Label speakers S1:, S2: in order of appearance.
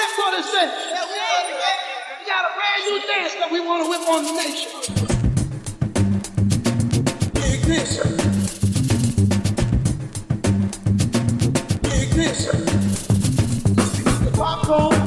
S1: what it says. We got a brand new dance that we want to whip on the nation. Ignition. Ignition. The popcorn.